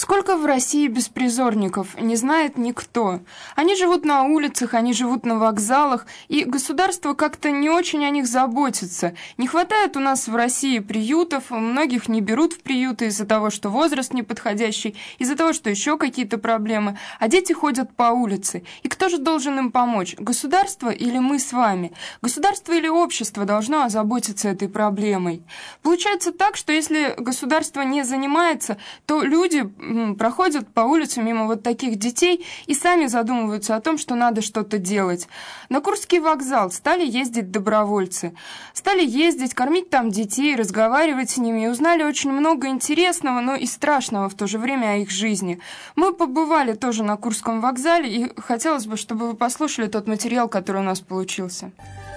Сколько в России беспризорников, не знает никто. Они живут на улицах, они живут на вокзалах, и государство как-то не очень о них заботится. Не хватает у нас в России приютов, многих не берут в приюты из-за того, что возраст неподходящий, из-за того, что еще какие-то проблемы, а дети ходят по улице. И кто же должен им помочь? Государство или мы с вами? Государство или общество должно озаботиться этой проблемой? Получается так, что если государство не занимается, то люди проходят по улице мимо вот таких детей и сами задумываются о том, что надо что-то делать. На Курский вокзал стали ездить добровольцы. Стали ездить, кормить там детей, разговаривать с ними и узнали очень много интересного, но и страшного в то же время о их жизни. Мы побывали тоже на Курском вокзале, и хотелось бы, чтобы вы послушали тот материал, который у нас получился.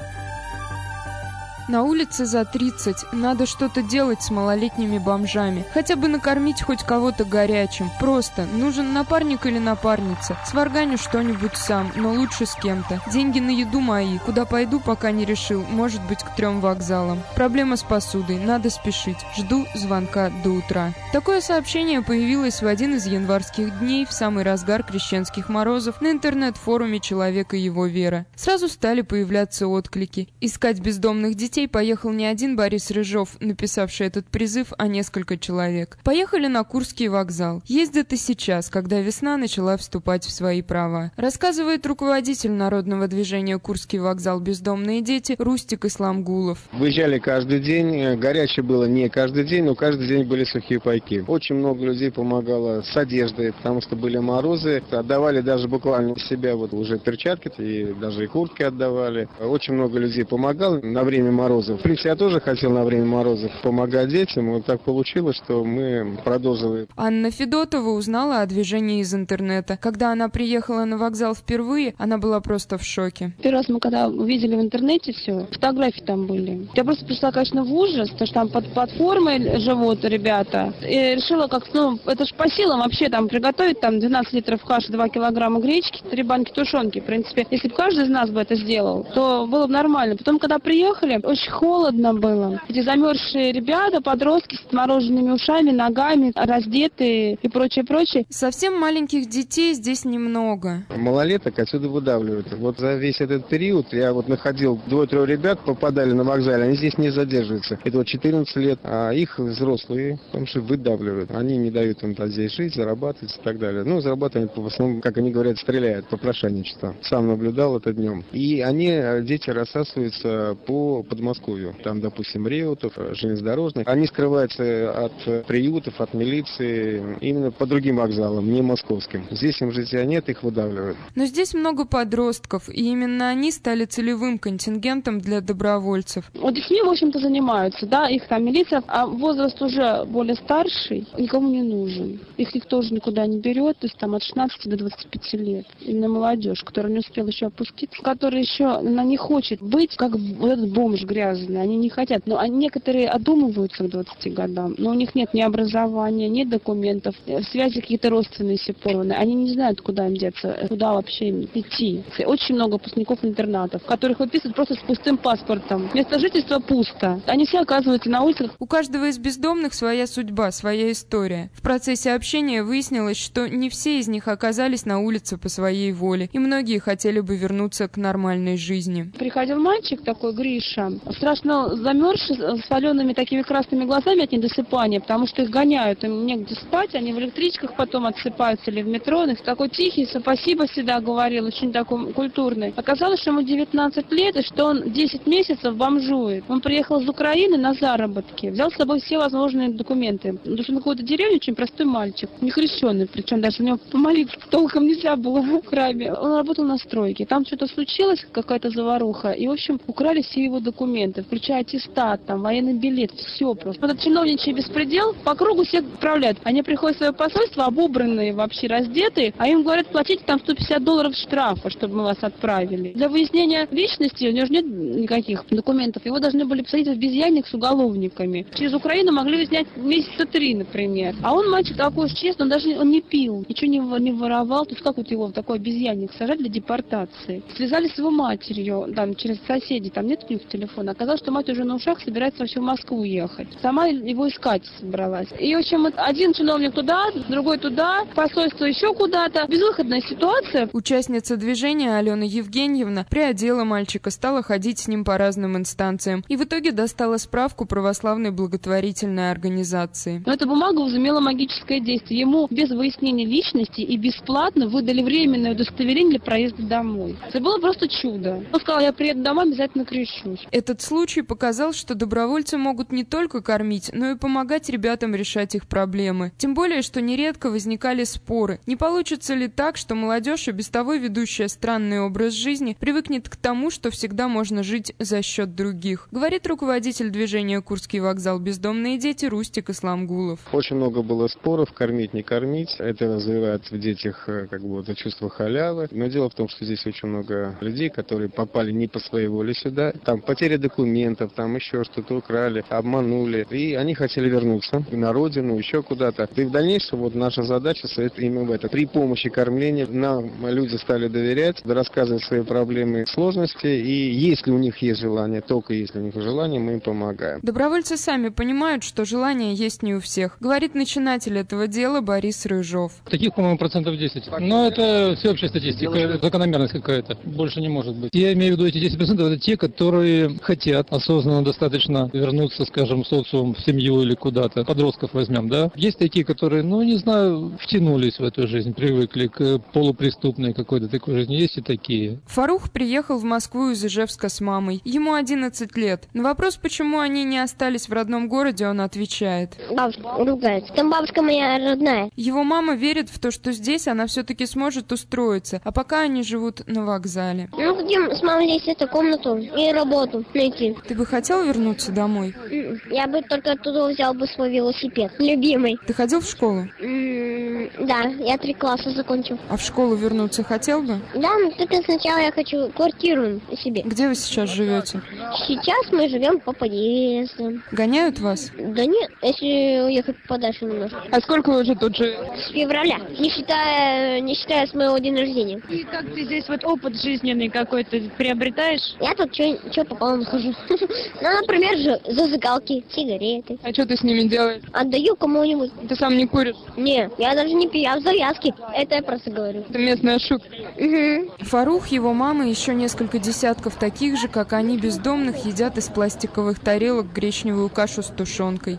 На улице за 30. Надо что-то делать с малолетними бомжами. Хотя бы накормить хоть кого-то горячим. Просто. Нужен напарник или напарница. Сварганю что-нибудь сам, но лучше с кем-то. Деньги на еду мои. Куда пойду, пока не решил. Может быть, к 3 вокзалам. Проблема с посудой. Надо спешить. Жду звонка до утра. Такое сообщение появилось в один из январских дней, в самый разгар крещенских морозов, на интернет-форуме «Человек и его вера». Сразу стали появляться отклики. Искать бездомных детей поехал не один Борис Рыжов, написавший этот призыв, а несколько человек. Поехали на Курский вокзал. Ездят и сейчас, когда весна начала вступать в свои права. Рассказывает руководитель народного движения «Курский вокзал. Бездомные дети» Рустик Исламгулов. Выезжали каждый день. Горячее было не каждый день, но каждый день были сухие пайки. Очень много людей помогало с одеждой, потому что были морозы. Отдавали даже буквально себя вот уже перчатки, и даже и куртки отдавали. Очень много людей помогало на время морозов. В принципе, я тоже хотел на время морозов помогать детям. Вот так получилось, что мы продолжили. Анна Федотова узнала о движении из интернета. Когда она приехала на вокзал впервые, она была просто в шоке. Первый раз мы когда увидели в интернете все, фотографии там были. Я просто пришла, конечно, в ужас, потому что там под платформой живут ребята. И решила, это ж по силам вообще там приготовить там 12 литров каши, 2 килограмма гречки, 3 банки тушенки. В принципе, если бы каждый из нас бы это сделал, то было бы нормально. Потом, когда приехали, очень холодно было. Эти замерзшие ребята, подростки с отмороженными ушами, ногами, раздетые и прочее. Совсем маленьких детей здесь немного. Малолеток отсюда выдавливают. Вот за весь этот период я вот находил 2-3 ребят, попадали на вокзале, они здесь не задерживаются. Это вот 14 лет, а их взрослые, потому что выдавливают. Они не дают им здесь жить, зарабатывать и так далее. Ну, зарабатывать в основном, как они говорят, стреляют, попрошайничество. Сам наблюдал это днем. И дети рассасываются по Подмосковью. Там, допустим, Реутов, железнодорожных. Они скрываются от приютов, от милиции именно по другим вокзалам, не московским. Здесь им житья нет, их выдавливают. Но здесь много подростков, и именно они стали целевым контингентом для добровольцев. Вот детьми, в общем-то, занимаются, да, их там милиция, а возраст уже более старший, никому не нужен. Их никто уже никуда не берет, то есть там от 16 до 25 лет. Именно молодежь, которая не успела еще опуститься, которая еще, она не хочет быть как вот этот бомж грязный, они не хотят. Но некоторые одумываются к 20 годам, но у них нет ни образования, ни документов, связи какие-то родственные все порваны. Они не знают, куда им деться, куда вообще им идти. Очень много выпускников интернатов, которых выписывают просто с пустым паспортом. Место жительства пусто. Они все оказываются на улицах. У каждого из бездомных своя судьба, своя история. В процессе общения выяснилось, что не все из них оказались на улице по своей воле, и многие хотели бы вернуться к нормальной жизни. Приходил мальчик такой, Гриша, страшно замерзший, с валеными такими красными глазами от недосыпания, потому что их гоняют, им негде спать, они в электричках потом отсыпаются или в метро. Он их такой тихий, спасибо всегда говорил, очень такой культурный. Оказалось, что ему 19 лет, и что он 10 месяцев бомжует. Он приехал из Украины на заработки, взял с собой все возможные документы. Потому что на какой-то деревне очень простой мальчик, нехрещенный, причем даже у него помолиться толком нельзя было в храме. Он работал на стройке, там что-то случилось, какая-то заваруха, и, в общем, украли все его документы, включая аттестат, там, военный билет, все просто. Вот этот чиновничий беспредел по кругу всех отправляют. Они приходят в свое посольство, обобранные вообще, раздетые, а им говорят, платите там $150 штрафа, чтобы мы вас отправили. Для выяснения личности, у него же нет никаких документов, его должны были посадить в обезьянник с уголовниками. Через Украину могли выяснять месяца 3, например. А он, мальчик такой честный, он не пил, ничего не воровал. То есть как вот его в такой обезьянник сажать для депортации? Связались с его матерью, там, через соседей, там нет у них телефона. телефон. Оказалось, что мать уже на ушах собирается вообще в Москву ехать. Сама его искать собралась. И, в общем, один чиновник туда, другой туда, посольство еще куда-то. Безвыходная ситуация. Участница движения Алена Евгеньевна приодела мальчика, стала ходить с ним по разным инстанциям и в итоге достала справку православной благотворительной организации. Но эта бумага возымела магическое действие. Ему без выяснения личности и бесплатно выдали временное удостоверение для проезда домой. Это было просто чудо. Он сказал, я приеду домой, обязательно крещусь. Этот случай показал, что добровольцы могут не только кормить, но и помогать ребятам решать их проблемы. Тем более, что нередко возникали споры. Не получится ли так, что молодежь, и без того ведущая странный образ жизни, привыкнет к тому, что всегда можно жить за счет других, говорит руководитель движения «Курский вокзал. Бездомные дети» Рустик Исламгулов. Очень много было споров, кормить, не кормить. Это развивает в детях это чувство халявы. Но дело в том, что здесь очень много людей, которые попали не по своей воле сюда. Там потеря документов, там еще что-то украли, обманули. И они хотели вернуться на родину, еще куда-то. И в дальнейшем наша задача состоит именно в этом. При помощи кормления нам люди стали доверять, рассказывать свои проблемы, сложности. И если у них есть желание, только если у них желание, мы им помогаем. Добровольцы сами понимают, что желание есть не у всех, говорит начинатель этого дела Борис Рыжов. Таких, по-моему, 10%. Но это всеобщая статистика, закономерность какая-то. Больше не может быть. Я имею в виду эти 10%, это те, которые хотят осознанно достаточно вернуться, скажем, в социум, в семью или куда-то. Подростков возьмем, да? Есть такие, которые, втянулись в эту жизнь, привыкли к полупреступной какой-то такой жизни. Есть и такие. Фарух приехал в Москву из Ижевска с мамой. Ему 11 лет. На вопрос, почему они не остались в родном городе, он отвечает. Бабушка ругается. Там бабушка моя родная. Его мама верит в то, что здесь она все-таки сможет устроиться, а пока они живут на вокзале. Хотим с мамой здесь комнату и работу найти. Ты бы хотел вернуться домой? Я бы только оттуда взял бы свой велосипед, любимый. Ты ходил в школу? Да, я 3 класса закончил. А в школу вернуться хотел бы? Да, только сначала я хочу квартиру себе. Где вы сейчас живете? Сейчас мы живем по подъездам. Гоняют вас? Да нет, если уехать подальше немножко. А сколько вы уже тут живете? С февраля, не считая с моего дня рождения. И как ты здесь опыт жизненный какой-то приобретаешь? Я тут что попало нахожу. Например, зажигалки, сигареты. А что ты с ними делаешь? Отдаю кому-нибудь. Ты сам не куришь? Не, я даже не пью, я в завязке. Это я просто говорю. Это местная шутка. Угу. Фарух, его мама и еще несколько десятков таких же, как они, бездомных, едят из пластиковых тарелок гречневую кашу с тушенкой.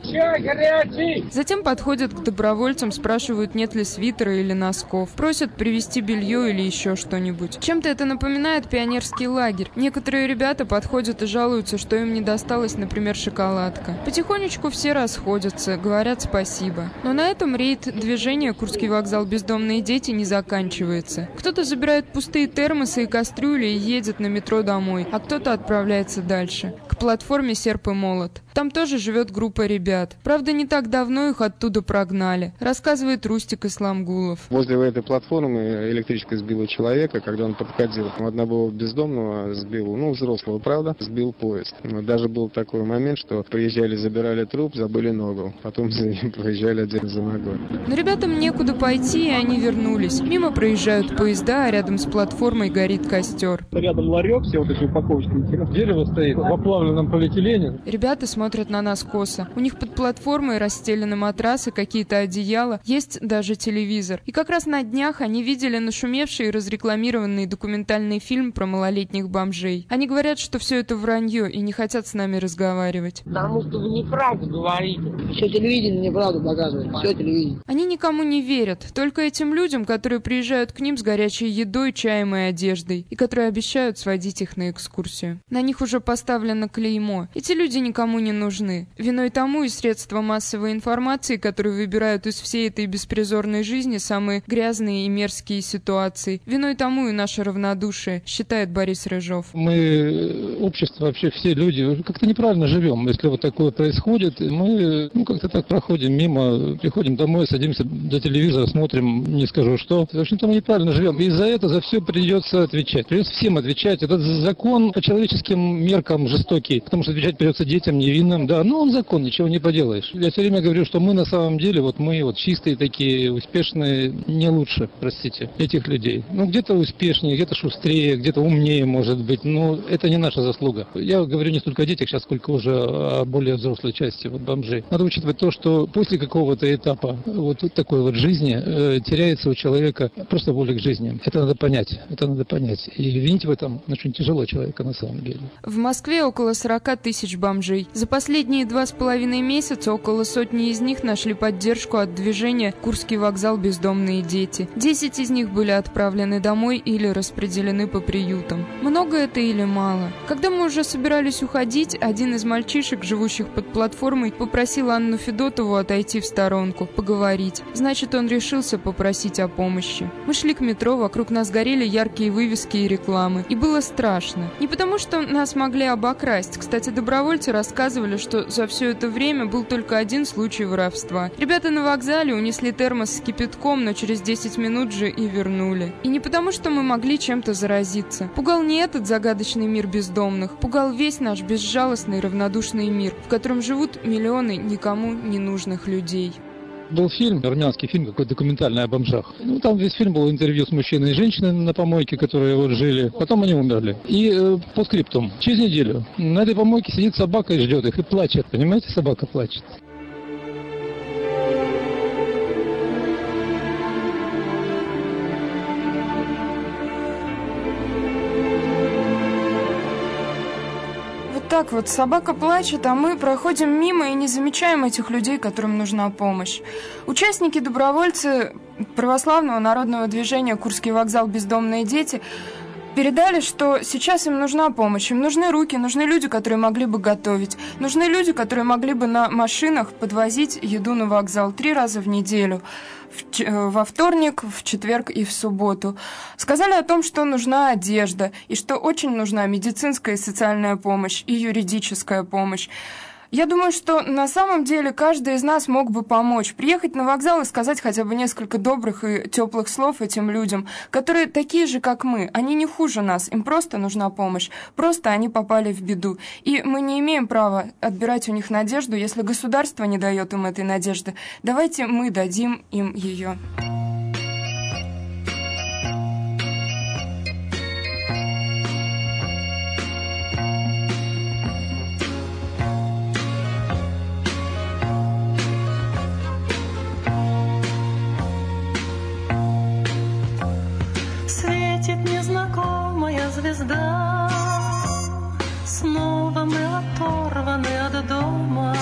Затем подходят к добровольцам, спрашивают, нет ли свитера или носков. Просят привезти белье или еще что-нибудь. Чем-то это напоминает пионерский лагерь. Некоторые ребята подходят и жалуются, что им не досталась, например, шоколадка. Потихонечку все расходятся, говорят спасибо. Но на этом рейд движения «Курский вокзал. Бездомные дети» не заканчивается. Кто-то забирает пустые термосы и кастрюли и едет на метро домой, а кто-то отправляется дальше, к платформе «Серп и молот». Там тоже живет группа ребят. Правда, не так давно их оттуда прогнали, рассказывает Рустик Исламгулов. Возле этой платформы электричка сбила человека, когда он подходил. Одного бездомного сбил, взрослого, правда, сбил поезд. Даже был такой момент, что приезжали, забирали труп, забыли ногу. Потом проезжали отдельно за ногой. Но ребятам некуда пойти, и они вернулись. Мимо проезжают поезда, а рядом с платформой горит костер. Рядом ларек, все эти упаковочные. Дерево стоит в оплавленном полиэтилене. Ребята смотрят на нас косо. У них под платформой расстелены матрасы, какие-то одеяла, есть даже телевизор. И как раз на днях они видели нашумевший и разрекламированный документальный фильм про малолетних бомжей. Они говорят, что все это вранье и не хотят с нами разговаривать. Потому что вы неправду говорите. Все телевидение неправду показывает. Все телевидение. Они никому не верят, только этим людям, которые приезжают к ним с горячей едой, чаем и одеждой, и которые обещают сводить их на экскурсию. На них уже поставлено клеймо. Эти люди никому не нужны. Виной тому и средства массовой информации, которые выбирают из всей этой беспризорной жизни самые грязные и мерзкие ситуации. Виной тому и наше равнодушие, считает Борис Рыжов. Мы, общество, вообще все люди, как-то неправильно живем. Если вот такое происходит, мы как-то так проходим мимо, приходим домой, садимся до телевизора, смотрим, не скажу что. В общем-то, мы неправильно живем. И за это, за все придется отвечать. Придется всем отвечать. Этот закон по человеческим меркам жестокий. жестокий, потому что отвечать придется детям невинным, да, но он закон, ничего не поделаешь. Я все время говорю, что мы на самом деле, вот мы вот чистые такие, успешные, не лучше, простите, этих людей. Ну, где-то успешнее, где-то шустрее, где-то умнее, может быть, но это не наша заслуга. Я говорю не столько о детях сейчас, сколько уже о более взрослой части вот бомжей. Надо учитывать то, что после какого-то этапа вот такой вот жизни теряется у человека просто воля к жизни. Это надо понять, И винить в этом очень тяжело человека на самом деле. В Москве около 40 тысяч бомжей. За последние 2,5 месяца около сотни из них нашли поддержку от движения «Курский вокзал. Бездомные дети». 10 из них были отправлены домой или распределены по приютам. Много это или мало? Когда мы уже собирались уходить, один из мальчишек, живущих под платформой, попросил Анну Федотову отойти в сторонку, поговорить. Значит, он решился попросить о помощи. Мы шли к метро, вокруг нас горели яркие вывески и рекламы. И было страшно. Не потому, что нас могли обокрасть. Кстати, добровольцы рассказывали, что за все это время был только один случай воровства. Ребята на вокзале унесли термос с кипятком, но через 10 минут же и вернули. И не потому, что мы могли чем-то заразиться. Пугал не этот загадочный мир бездомных. Пугал весь наш безжалостный равнодушный мир, в котором живут миллионы никому не нужных людей. Был фильм, армянский фильм, какой-то документальный о бомжах. Ну, там весь фильм был интервью с мужчиной и женщиной на помойке, которые вот жили. Потом они умерли. И по скриптум. Через неделю на этой помойке сидит собака и ждет их, и плачет. Понимаете, собака плачет. Так вот, собака плачет, а мы проходим мимо и не замечаем этих людей, которым нужна помощь. Участники-добровольцы православного народного движения «Курский вокзал. Бездомные дети» передали, что сейчас им нужна помощь, им нужны руки, нужны люди, которые могли бы готовить, нужны люди, которые могли бы на машинах подвозить еду на вокзал 3 раза в неделю. Во вторник, в четверг и в субботу. Сказали о том, что нужна одежда, и что очень нужна медицинская и социальная помощь, и юридическая помощь. Я думаю, что на самом деле каждый из нас мог бы помочь. Приехать на вокзал и сказать хотя бы несколько добрых и теплых слов этим людям, которые такие же, как мы. Они не хуже нас, им просто нужна помощь. Просто они попали в беду. И мы не имеем права отбирать у них надежду, если государство не дает им этой надежды. Давайте мы дадим им ее. Звезда, снова мы оторваны от дома,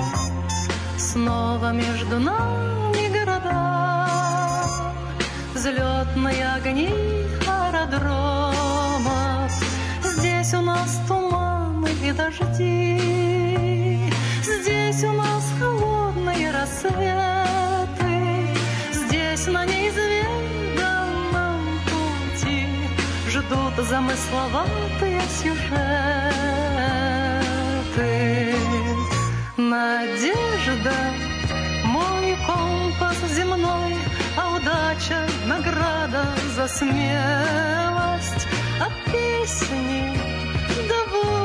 снова между нами города, взлетные огни аэродромов. Здесь у нас туманы и дожди, здесь у нас холодные рассветы, здесь на неизведанном пути ждут замысловатые сюжеты. Надежда — мой компас земной, а удача — награда за смелость. А песни — довольно